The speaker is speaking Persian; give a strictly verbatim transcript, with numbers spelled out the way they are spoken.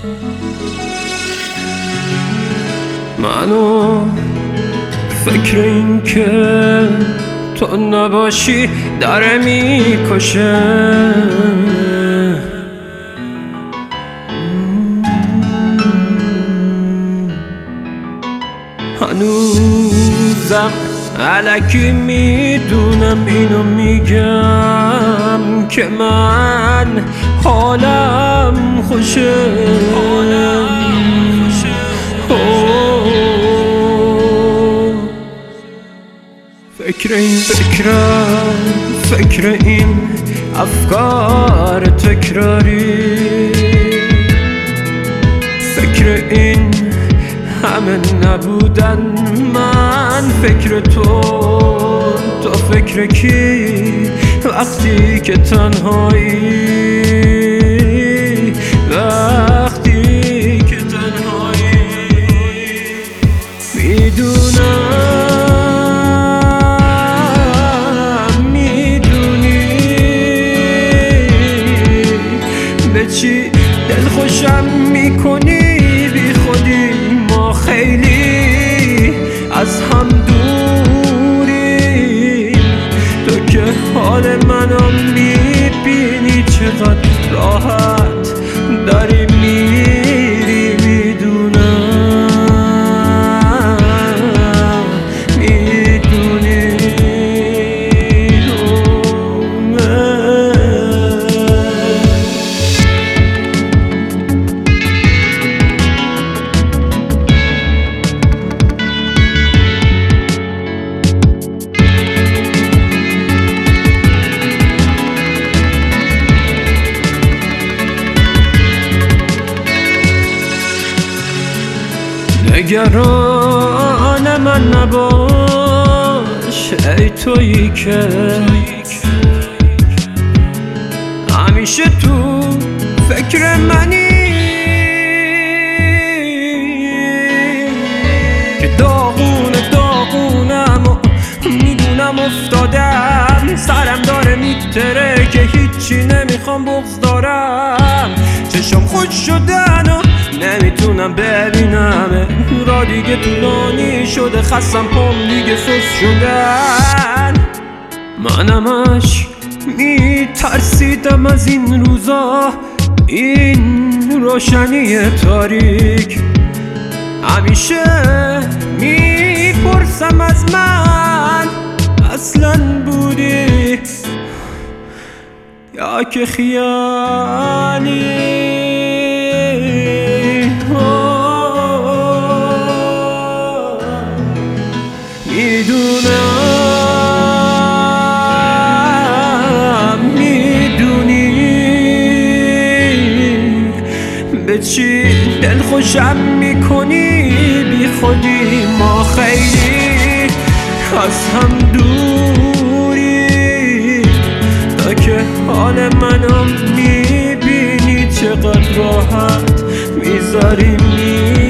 منو فکر این که تو نباشی داره میکشه. هنوزم الکی میدونم اینو میگم که من حالم خوشه. فکر این فکرم، فکر این افکار تکراری، فکر این همه نبودن من، فکر تو تو فکر کی وقتی که تنهایی، وقتی که تنهایی. میدونم میدونی به چی دل خوشم میکنی بی خودی. ما خیلی از هم دوری، تو که حال منو میبینی چقدر راحت داری میری. میدونم میدونی نگران من نباش ای تویی که همیشه تو فکر منی، که داغونه داغونم و میدونم افتادم، سرم داره میتره که هیچی نمیخوام بغض دارم. چشم خوش شدن و نمیتونم ببینم را دیگه طولانی شده، خستم پام دیگه سوس شدن. منمش میترسیدم از این روزا، این روشنی تاریک. همیشه میپرسم از من اصلا بودی یا که خیالی. میدونم میدونی به چی دل خوشم میکنی بی خودی. ما خیلی از هم دوری، تا که حال منو میبینی چقدر راحت میذاری.